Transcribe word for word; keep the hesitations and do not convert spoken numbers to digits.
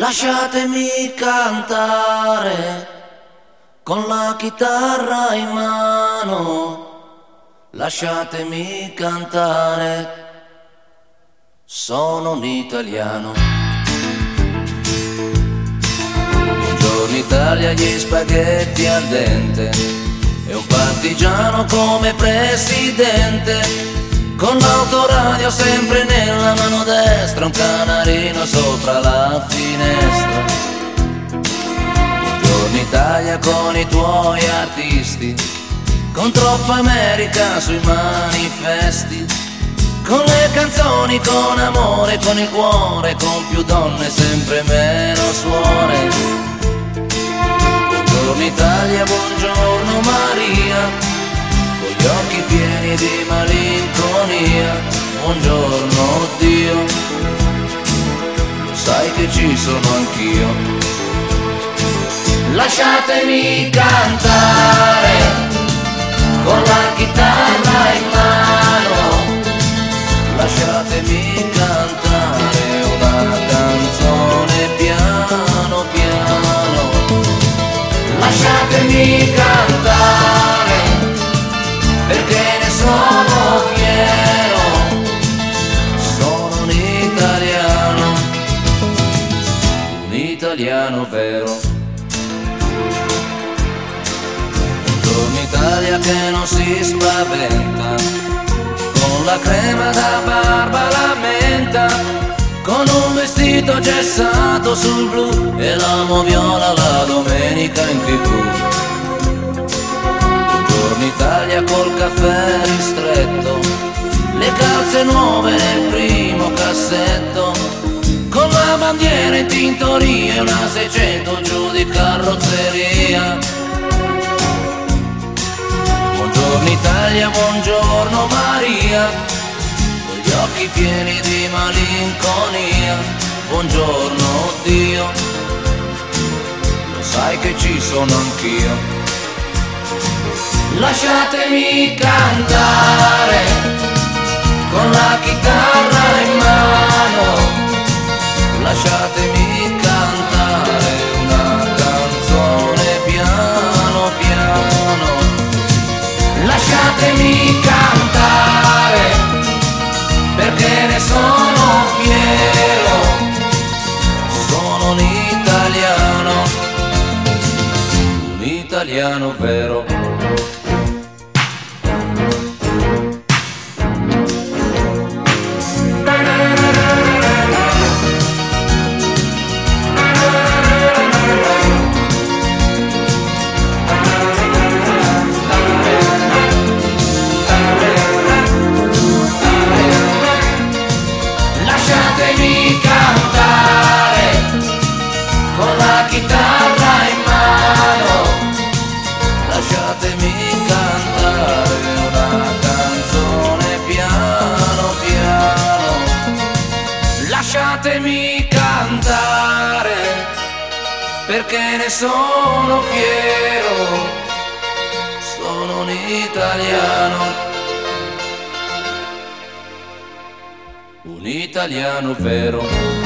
Lasciatemi cantare con la chitarra in mano, lasciatemi cantare, sono un italiano. Buongiorno Italia, gli spaghetti al dente e un partigiano come presidente, con l'autoradio sempre nella mano destra, un canarino sopra la finestra. Buongiorno Italia con i tuoi artisti, con troppa America sui manifesti, con le canzoni, con amore, con il cuore, con più donne, sempre meno suore. Buongiorno Italia, buongiorno Maria, con gli occhi pieni di malinconia. Buongiorno Dio, lo sai che ci sono anch'io. Lasciatemi cantare con la chitarra in mano, lasciatemi cantare una canzone piano piano. Lasciatemi cantare perché ne sono fiero, sono un italiano, un italiano vero. Buongiorno Italia che non si spaventa, con la crema da barba la menta, con un vestito gessato sul blu e l'amo viola la domenica in tv. Buongiorno Italia col caffè ristretto, le calze nuove nel primo cassetto, con la bandiera in tintoria e una seicento giù di carrozzeria. Buongiorno Italia, buongiorno Maria, con gli occhi pieni di malinconia. Buongiorno Dio, lo sai che ci sono anch'io. Lasciatemi cantare con la chitarra in mano, lasciatemi cantare una canzone piano piano. Lasciatemi cantare perché ne sono fiero, sono un italiano, un italiano vero. Lasciatemi cantare con la chitarra in mano, lasciatemi cantare una canzone piano piano. Lasciatemi cantare perché ne sono fiero, sono un italiano, un italiano vero.